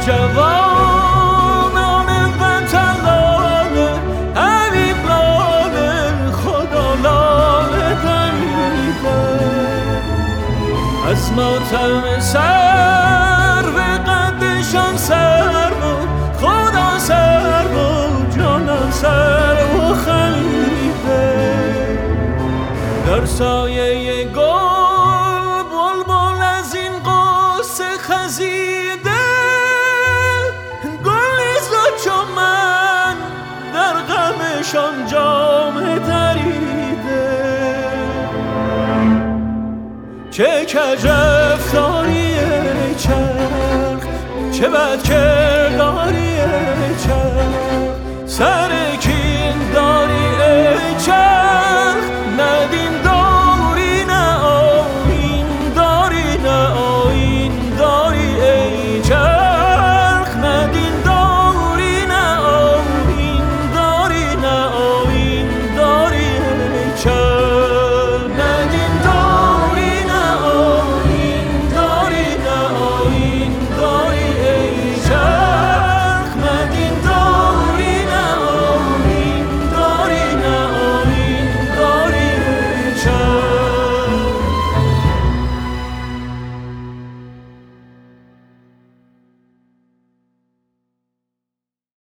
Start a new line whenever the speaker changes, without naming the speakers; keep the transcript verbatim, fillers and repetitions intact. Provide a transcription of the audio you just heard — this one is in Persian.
جوانان وطن لاله حبیب لاله خدا لاله دمیده از ماتم سر به قدشان سر بود خدا سر بود جانم سر و خمیده در سایه گل بلبل از این قصه خزیده گل نیزد چون من در غمشان جامه دریده چه کج رفتاری ای چرخ چه بد کرداری ای چرخ سر کین داری ای چرخ